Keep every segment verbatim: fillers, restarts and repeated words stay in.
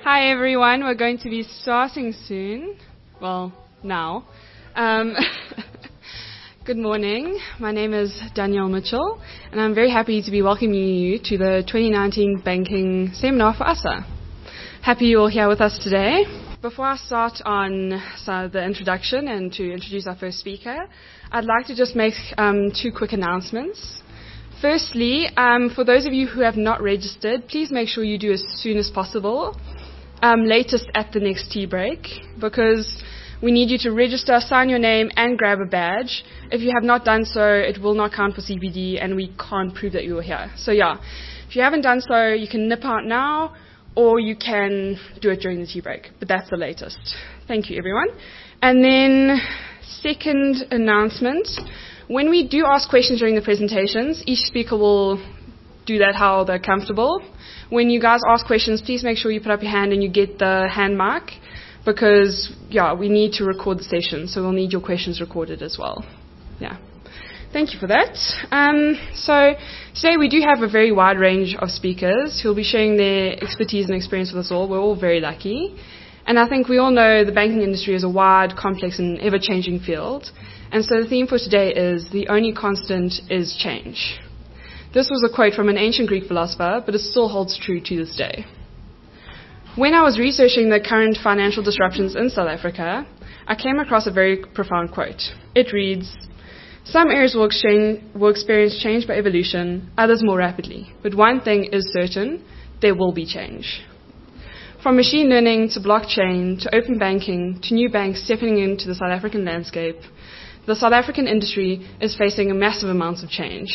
Hi everyone, we're going to be starting soon. Well, now. Um, good morning, my name is Danielle Mitchell, and I'm very happy to be welcoming you to the twenty nineteen Banking Seminar for A S A. Happy you're all here with us today. Before I start on so the introduction and to introduce our first speaker, I'd like to just make um, two quick announcements. Firstly, um, for those of you who have not registered, please make sure you do as soon as possible. Um, latest at the next tea break, because we need you to register, sign your name, and grab a badge. If you have not done so, it will not count for C P D, and we can't prove that you were here. So yeah, if you haven't done so, you can nip out now, or you can do it during the tea break. But that's the latest. Thank you, everyone. And then, second announcement. When we do ask questions during the presentations, each speaker will do that how they're comfortable. When you guys ask questions, please make sure you put up your hand and you get the hand mic, because, yeah, we need to record the session, so we'll need your questions recorded as well. Yeah. Thank you for that. Um, so today we do have a very wide range of speakers who will be sharing their expertise and experience with us all. We're all very lucky. And I think we all know the banking industry is a wide, complex, and ever-changing field. And so the theme for today is the only constant is change. This was a quote from an ancient Greek philosopher, but it still holds true to this day. When I was researching the current financial disruptions in South Africa, I came across a very profound quote. It reads, "Some areas will, exchange, will experience change by evolution, others more rapidly. But one thing is certain, there will be change." From machine learning to blockchain to open banking to new banks stepping into the South African landscape, the South African industry is facing a massive amounts of change.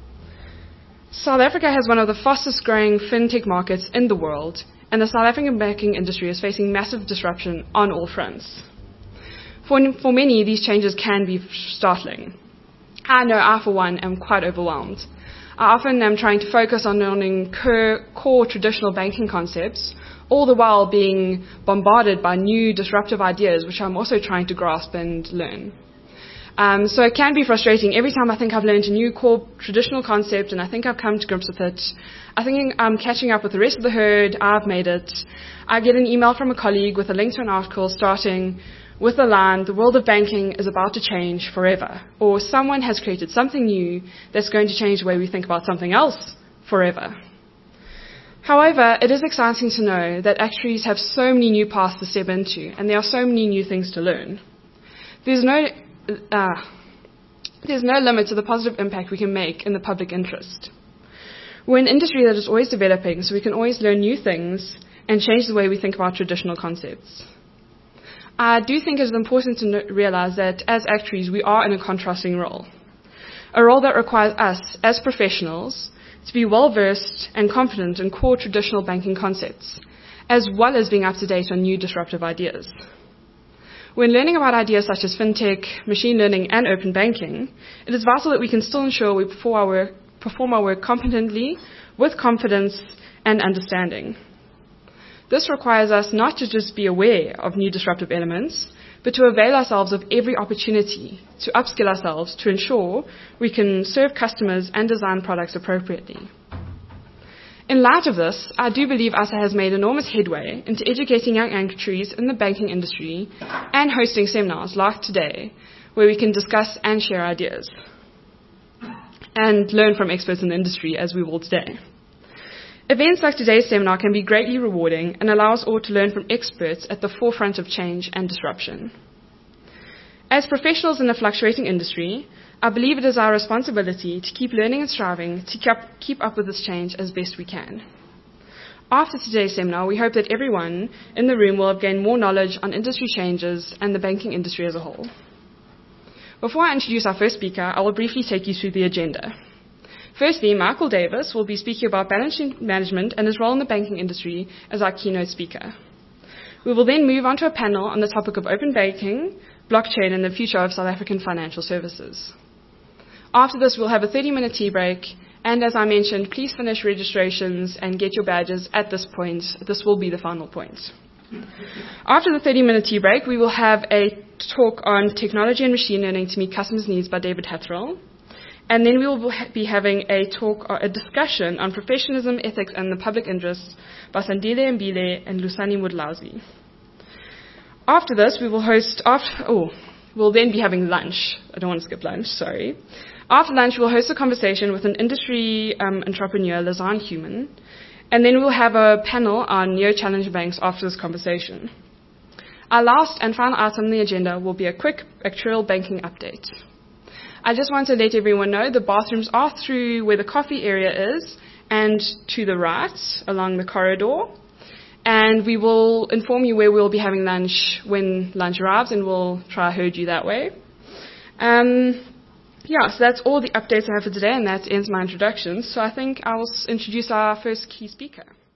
South Africa has one of the fastest growing fintech markets in the world, and the South African banking industry is facing massive disruption on all fronts. For, for many, these changes can be startling. I know I, for one, am quite overwhelmed. I often am trying to focus on learning core, core traditional banking concepts, all the while being bombarded by new disruptive ideas, which I'm also trying to grasp and learn. Um, so it can be frustrating. Every time I think I've learned a new core traditional concept and I think I've come to grips with it, I think I'm catching up with the rest of the herd, I've made it. I get an email from a colleague with a link to an article starting with the line, "The world of banking is about to change forever," or "Someone has created something new that's going to change the way we think about something else forever." However, it is exciting to know that actuaries have so many new paths to step into, and there are so many new things to learn. There's no Uh, there's no limit to the positive impact we can make in the public interest. We're an industry that is always developing, so we can always learn new things and change the way we think about traditional concepts. I do think it is important to no- realize that as actuaries, we are in a contrasting role. A role that requires us, as professionals, to be well-versed and confident in core traditional banking concepts, as well as being up-to-date on new disruptive ideas. When learning about ideas such as fintech, machine learning, and open banking, it is vital that we can still ensure we perform our work, perform our work competently, with confidence and understanding. This requires us not to just be aware of new disruptive elements, but to avail ourselves of every opportunity to upskill ourselves to ensure we can serve customers and design products appropriately. In light of this, I do believe A S A has made enormous headway into educating young actuaries in the banking industry and hosting seminars like today, where we can discuss and share ideas and learn from experts in the industry as we will today. Events like today's seminar can be greatly rewarding and allow us all to learn from experts at the forefront of change and disruption. As professionals in a fluctuating industry, I believe it is our responsibility to keep learning and striving to keep up, keep up with this change as best we can. After today's seminar, we hope that everyone in the room will have gained more knowledge on industry changes and the banking industry as a whole. Before I introduce our first speaker, I will briefly take you through the agenda. Firstly, Michael Davis will be speaking about balance sheet management and his role in the banking industry as our keynote speaker. We will then move on to a panel on the topic of open banking, blockchain, and the future of South African financial services. After this, we'll have a thirty-minute tea break, and as I mentioned, please finish registrations and get your badges at this point. This will be the final point. After the thirty-minute tea break, we will have a talk on technology and machine learning to meet customers' needs by David Hathrill. And then we will be having a talk, or a discussion on professionalism, ethics, and the public interest by Sandile Mbile and Lusani Mudlauzi. After this, we will host, after, oh, we'll then be having lunch. I don't want to skip lunch, sorry. After lunch, we'll host a conversation with an industry um, entrepreneur, Lazan Human, and then we'll have a panel on neo-challenger banks after this conversation. Our last and final item on the agenda will be a quick actuarial banking update. I just want to let everyone know the bathrooms are through where the coffee area is and to the right along the corridor. And we will inform you where we'll be having lunch when lunch arrives, and we'll try to herd you that way. Um, yeah, so that's all the updates I have for today, and that ends my introduction. So I think I will introduce our first key speaker.